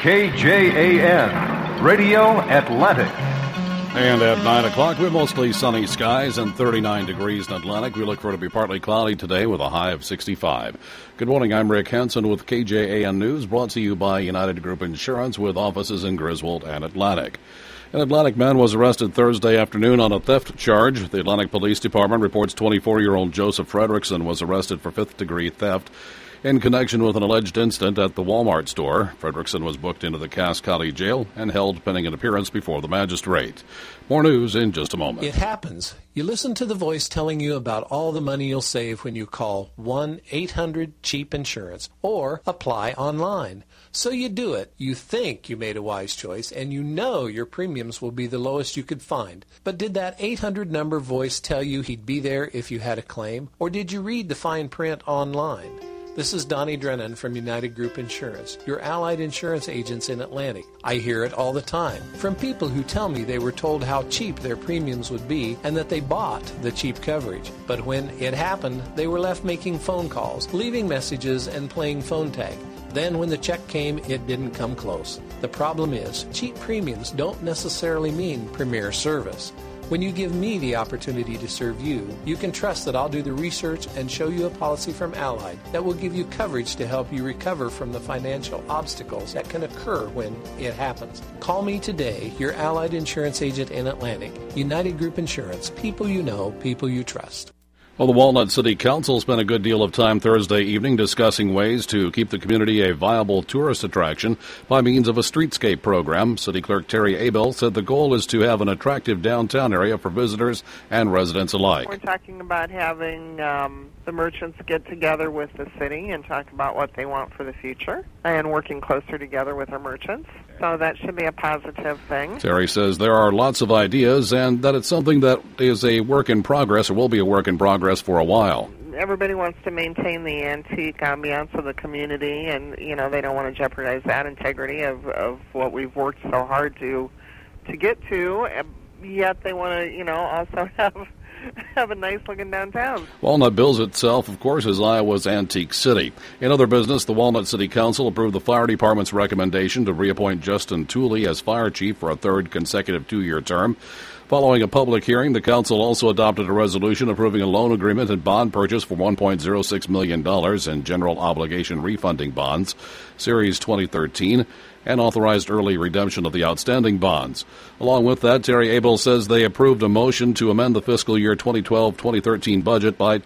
KJAN, Radio Atlantic. And at 9 o'clock, we're mostly sunny skies and 39 degrees in Atlantic. We look for it to be partly cloudy today with a high of 65. Good morning, I'm Rick Hansen with KJAN News, brought to you by United Group Insurance with offices in Griswold and Atlantic. An Atlantic man was arrested Thursday afternoon on a theft charge. The Atlantic Police Department reports 24-year-old Joseph Fredrickson was arrested for fifth-degree theft in connection with an alleged incident at the Walmart store. Fredrickson was booked into the Cass County Jail and held pending an appearance before the magistrate. More news in just a moment. It happens. You listen to the voice telling you about all the money you'll save when you call 1-800-CHEAP-INSURANCE or apply online. So you do it. You think you made a wise choice, and you know your premiums will be the lowest you could find. But did that 800 number voice tell you he'd be there if you had a claim? Or did you read the fine print online? This is Donnie Drennan from United Group Insurance, your allied insurance agents in Atlantic. I hear it all the time from people who tell me they were told how cheap their premiums would be and that they bought the cheap coverage. But when it happened, they were left making phone calls, leaving messages, and playing phone tag. Then when the check came, it didn't come close. The problem is, cheap premiums don't necessarily mean premier service. When you give me the opportunity to serve you, you can trust that I'll do the research and show you a policy from Allied that will give you coverage to help you recover from the financial obstacles that can occur when it happens. Call me today, your Allied insurance agent in Atlantic. United Group Insurance, people you know, people you trust. Well, the Walnut City Council spent a good deal of time Thursday evening discussing ways to keep the community a viable tourist attraction by means of a streetscape program. City Clerk Terry Abel said the goal is to have an attractive downtown area for visitors and residents alike. We're talking about having the merchants get together with the city and talk about what they want for the future and working closer together with our merchants. So that should be a positive thing. Terry says there are lots of ideas and that it's something that is a work in progress or will be a work in progress for a while. Everybody wants to maintain the antique ambiance of the community, and they don't want to jeopardize that integrity of what we've worked so hard to get to. Yet they want to also have a nice-looking downtown. Walnut bills itself, of course, as Iowa's antique city. In other business, the Walnut City Council approved the fire department's recommendation to reappoint Justin Tooley as fire chief for a third consecutive 2-year term. Following a public hearing, the council also adopted a resolution approving a loan agreement and bond purchase for $1.06 million in general obligation refunding bonds, Series 2013, and authorized early redemption of the outstanding bonds. Along with that, Terry Abel says they approved a motion to amend the fiscal year 2012-2013 budget by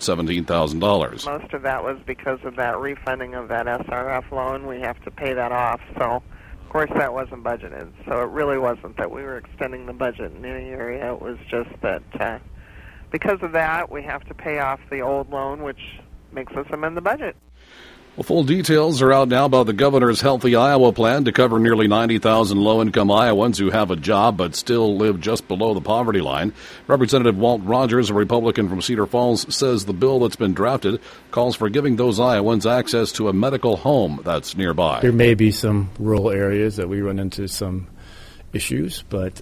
$217,000. Most of that was because of that refunding of that SRF loan. We have to pay that off, so of course that wasn't budgeted. So it really wasn't that we were extending the budget in any area. It was just that because of that, we have to pay off the old loan, which makes us amend the budget. Well, full details are out now about the governor's Healthy Iowa plan to cover nearly 90,000 low-income Iowans who have a job but still live just below the poverty line. Representative Walt Rogers, a Republican from Cedar Falls, says the bill that's been drafted calls for giving those Iowans access to a medical home that's nearby. There may be some rural areas that we run into some issues, but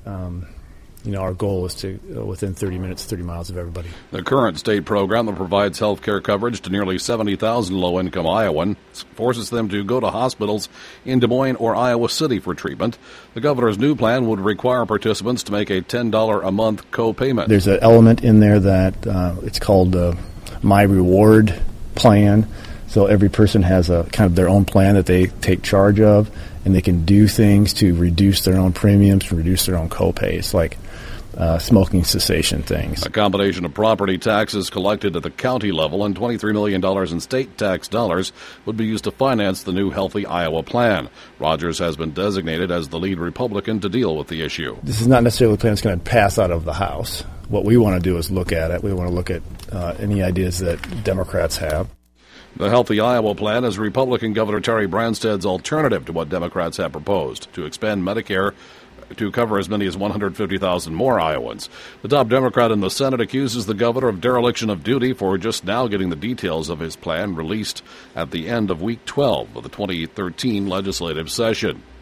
our goal is to, within 30 minutes, 30 miles of everybody. The current state program that provides health care coverage to nearly 70,000 low-income Iowans forces them to go to hospitals in Des Moines or Iowa City for treatment. The governor's new plan would require participants to make a $10 a month co-payment. There's an element in there that it's called My Reward plan. So every person has a kind of their own plan that they take charge of, and they can do things to reduce their own premiums, to reduce their own co-pays, like smoking cessation things. A combination of property taxes collected at the county level and $23 million in state tax dollars would be used to finance the new Healthy Iowa plan. Rogers has been designated as the lead Republican to deal with the issue. This is not necessarily a plan that's going to pass out of the House. What we want to do is look at it. We want to look at any ideas that Democrats have. The Healthy Iowa plan is Republican Governor Terry Branstad's alternative to what Democrats have proposed to expand Medicare to cover as many as 150,000 more Iowans. The top Democrat in the Senate accuses the governor of dereliction of duty for just now getting the details of his plan released at the end of Week 12 of the 2013 legislative session.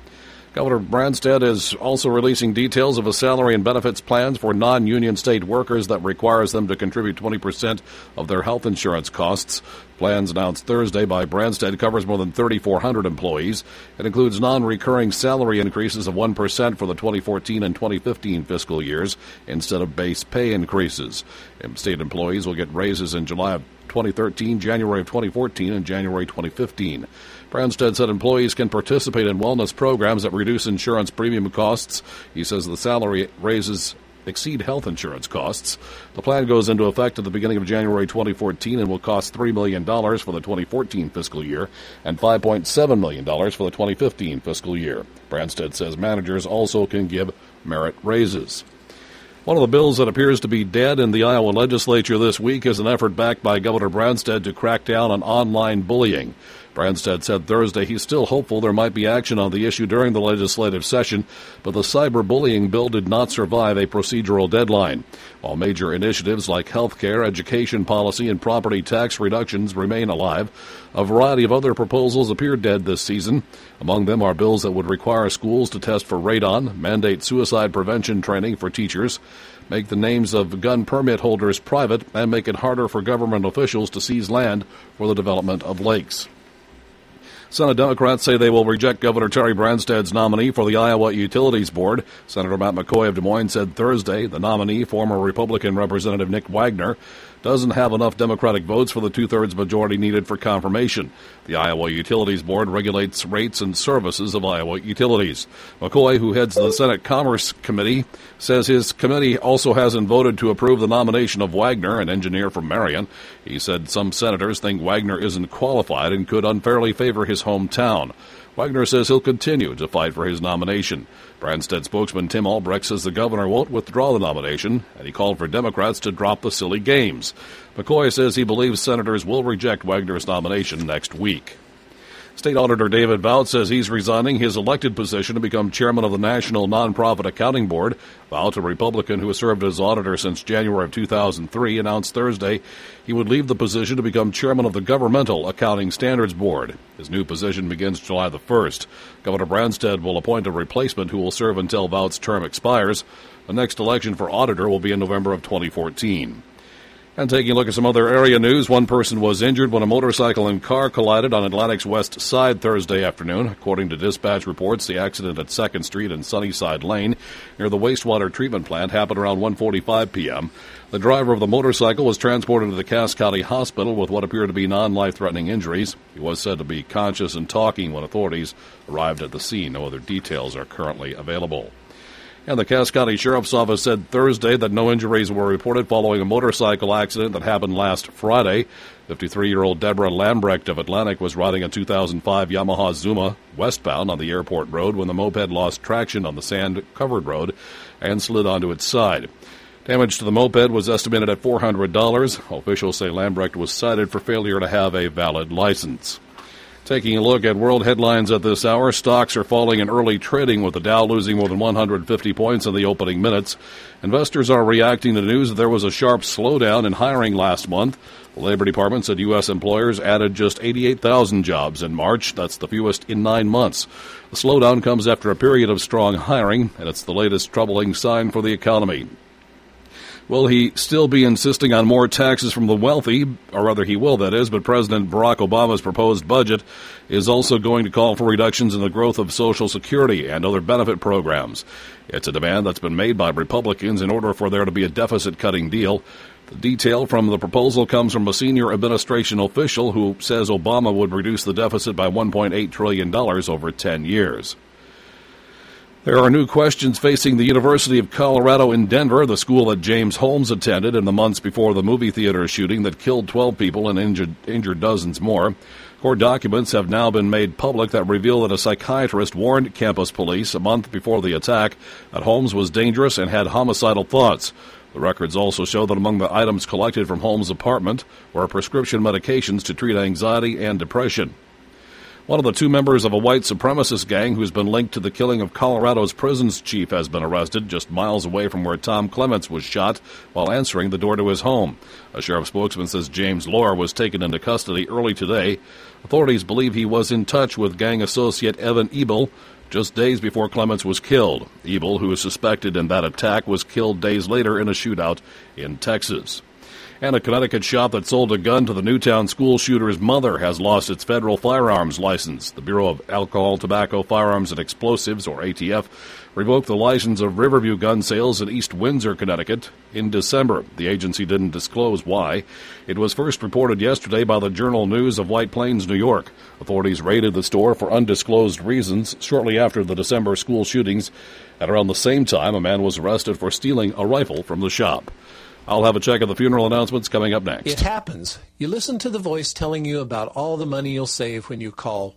Governor Branstad is also releasing details of a salary and benefits plans for non-union state workers that requires them to contribute 20% of their health insurance costs. Plans announced Thursday by Branstad covers more than 3,400 employees. It includes non-recurring salary increases of 1% for the 2014 and 2015 fiscal years instead of base pay increases. State employees will get raises in July of 2013, January of 2014, and January 2015. Branstad said employees can participate in wellness programs that reduce insurance premium costs. He says the salary raises exceed health insurance costs. The plan goes into effect at the beginning of January 2014 and will cost $3 million for the 2014 fiscal year and $5.7 million for the 2015 fiscal year. Branstad says managers also can give merit raises. One of the bills that appears to be dead in the Iowa legislature this week is an effort backed by Governor Branstad to crack down on online bullying. Branstad said Thursday he's still hopeful there might be action on the issue during the legislative session, but the cyberbullying bill did not survive a procedural deadline. While major initiatives like health care, education policy, and property tax reductions remain alive, a variety of other proposals appear dead this season. Among them are bills that would require schools to test for radon, mandate suicide prevention training for teachers, make the names of gun permit holders private, and make it harder for government officials to seize land for the development of lakes. Senate Democrats say they will reject Governor Terry Branstad's nominee for the Iowa Utilities Board. Senator Matt McCoy of Des Moines said Thursday the nominee, former Republican Representative Nick Wagner, doesn't have enough Democratic votes for the two-thirds majority needed for confirmation. The Iowa Utilities Board regulates rates and services of Iowa utilities. McCoy, who heads the Senate Commerce Committee, says his committee also hasn't voted to approve the nomination of Wagner, an engineer from Marion. He said some senators think Wagner isn't qualified and could unfairly favor his hometown. Wagner says he'll continue to fight for his nomination. Branstad spokesman Tim Albrecht says the governor won't withdraw the nomination, and he called for Democrats to drop the silly games. McCoy says he believes senators will reject Wagner's nomination next week. State Auditor David Vaught says he's resigning his elected position to become chairman of the National Nonprofit Accounting Board. Vaught, a Republican who has served as auditor since January of 2003, announced Thursday he would leave the position to become chairman of the Governmental Accounting Standards Board. His new position begins July the 1st. Governor Branstad will appoint a replacement who will serve until Vaught's term expires. The next election for auditor will be in November of 2014. And taking a look at some other area news, one person was injured when a motorcycle and car collided on Atlantic's west side Thursday afternoon. According to dispatch reports, the accident at 2nd Street and Sunnyside Lane near the wastewater treatment plant happened around 1:45 p.m. The driver of the motorcycle was transported to the Cass County Hospital with what appeared to be non-life-threatening injuries. He was said to be conscious and talking when authorities arrived at the scene. No other details are currently available. And the Cass County Sheriff's Office said Thursday that no injuries were reported following a motorcycle accident that happened last Friday. 53-year-old Deborah Lambrecht of Atlantic was riding a 2005 Yamaha Zuma westbound on the airport road when the moped lost traction on the sand-covered road and slid onto its side. Damage to the moped was estimated at $400. Officials say Lambrecht was cited for failure to have a valid license. Taking a look at world headlines at this hour, stocks are falling in early trading with the Dow losing more than 150 points in the opening minutes. Investors are reacting to news that there was a sharp slowdown in hiring last month. The Labor Department said U.S. employers added just 88,000 jobs in March. That's the fewest in 9 months. The slowdown comes after a period of strong hiring, and it's the latest troubling sign for the economy. Will he still be insisting on more taxes from the wealthy? Or rather, he will, that is, but President Barack Obama's proposed budget is also going to call for reductions in the growth of Social Security and other benefit programs. It's a demand that's been made by Republicans in order for there to be a deficit-cutting deal. The detail from the proposal comes from a senior administration official who says Obama would reduce the deficit by $1.8 trillion over 10 years. There are new questions facing the University of Colorado in Denver, the school that James Holmes attended in the months before the movie theater shooting that killed 12 people and injured dozens more. Court documents have now been made public that reveal that a psychiatrist warned campus police a month before the attack that Holmes was dangerous and had homicidal thoughts. The records also show that among the items collected from Holmes' apartment were prescription medications to treat anxiety and depression. One of the two members of a white supremacist gang who's been linked to the killing of Colorado's prisons chief has been arrested just miles away from where Tom Clements was shot while answering the door to his home. A sheriff spokesman says James Lohr was taken into custody early today. Authorities believe he was in touch with gang associate Evan Ebel, just days before Clements was killed. Ebel, who is suspected in that attack, was killed days later in a shootout in Texas. And a Connecticut shop that sold a gun to the Newtown school shooter's mother has lost its federal firearms license. The Bureau of Alcohol, Tobacco, Firearms, and Explosives, or ATF, revoked the license of Riverview Gun Sales in East Windsor, Connecticut, in December. The agency didn't disclose why. It was first reported yesterday by the Journal News of White Plains, New York. Authorities raided the store for undisclosed reasons shortly after the December school shootings. At around the same time, a man was arrested for stealing a rifle from the shop. I'll have a check of the funeral announcements coming up next. It happens. You listen to the voice telling you about all the money you'll save when you call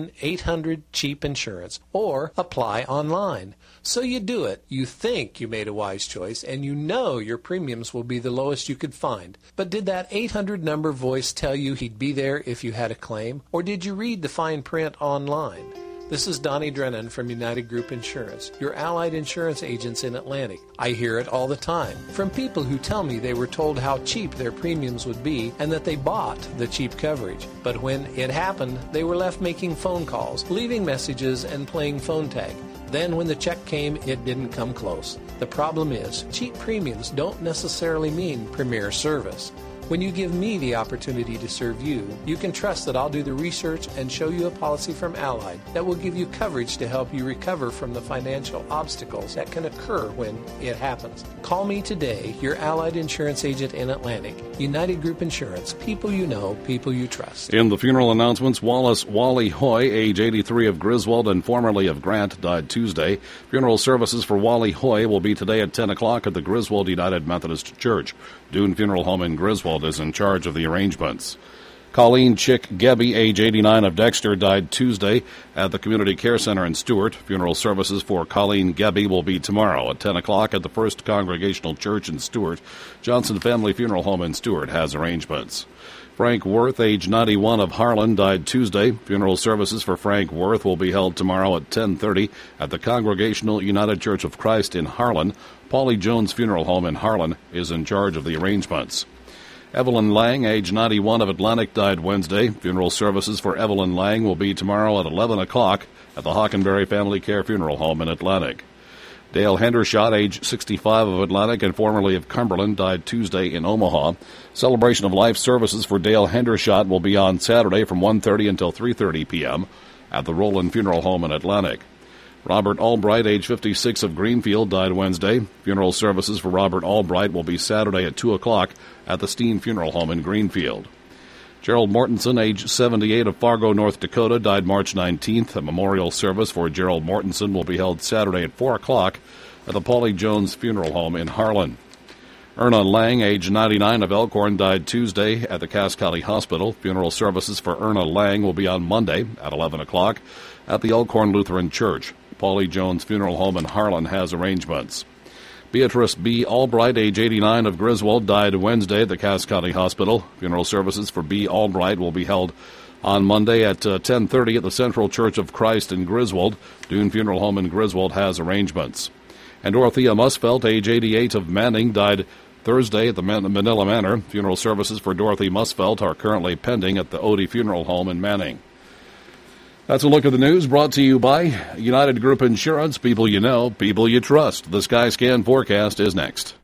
1-800-CHEAP-INSURANCE or apply online. So you do it. You think you made a wise choice, and you know your premiums will be the lowest you could find. But did that 800-number voice tell you he'd be there if you had a claim? Or did you read the fine print online? This is Donnie Drennan from United Group Insurance, your allied insurance agents in Atlantic. I hear it all the time from people who tell me they were told how cheap their premiums would be and that they bought the cheap coverage. But when it happened, they were left making phone calls, leaving messages, and playing phone tag. Then when the check came, it didn't come close. The problem is, cheap premiums don't necessarily mean premier service. When you give me the opportunity to serve you, you can trust that I'll do the research and show you a policy from Allied that will give you coverage to help you recover from the financial obstacles that can occur when it happens. Call me today, your Allied insurance agent in Atlantic. United Group Insurance. People you know, people you trust. In the funeral announcements, Wallace Wally Hoy, age 83 of Griswold and formerly of Grant, died Tuesday. Funeral services for Wally Hoy will be today at 10 o'clock at the Griswold United Methodist Church. Dune Funeral Home in Griswold is in charge of the arrangements. Colleen Chick Gebby, age 89 of Dexter, died Tuesday at the Community Care Center in Stewart. Funeral services for Colleen Gebby will be tomorrow at 10 o'clock at the First Congregational Church in Stewart. Johnson Family Funeral Home in Stewart has arrangements. Frank Worth, age 91 of Harlan, died Tuesday. Funeral services for Frank Worth will be held tomorrow at 10:30 at the Congregational United Church of Christ in Harlan. Paulie Jones Funeral Home in Harlan is in charge of the arrangements. Evelyn Lang, age 91 of Atlantic, died Wednesday. Funeral services for Evelyn Lang will be tomorrow at 11 o'clock at the Hockenberry Family Care Funeral Home in Atlantic. Dale Hendershot, age 65 of Atlantic and formerly of Cumberland, died Tuesday in Omaha. Celebration of Life services for Dale Hendershot will be on Saturday from 1:30 until 3:30 p.m. at the Roland Funeral Home in Atlantic. Robert Albright, age 56 of Greenfield, died Wednesday. Funeral services for Robert Albright will be Saturday at 2 o'clock at the Steen Funeral Home in Greenfield. Gerald Mortensen, age 78 of Fargo, North Dakota, died March 19th. A memorial service for Gerald Mortensen will be held Saturday at 4 o'clock at the Paulie Jones Funeral Home in Harlan. Erna Lang, age 99 of Elkhorn, died Tuesday at the Cass County Hospital. Funeral services for Erna Lang will be on Monday at 11 o'clock at the Elkhorn Lutheran Church. Paulie Jones Funeral Home in Harlan has arrangements. Beatrice B. Albright, age 89 of Griswold, died Wednesday at the Cass County Hospital. Funeral services for B. Albright will be held on Monday at 10:30 at the Central Church of Christ in Griswold. Dune Funeral Home in Griswold has arrangements. And Dorothea Musfelt, age 88 of Manning, died Thursday at the Manila Manor. Funeral services for Dorothy Musfelt are currently pending at the Odie Funeral Home in Manning. That's a look at the news brought to you by United Group Insurance. People you know, people you trust. The Skyscan forecast is next.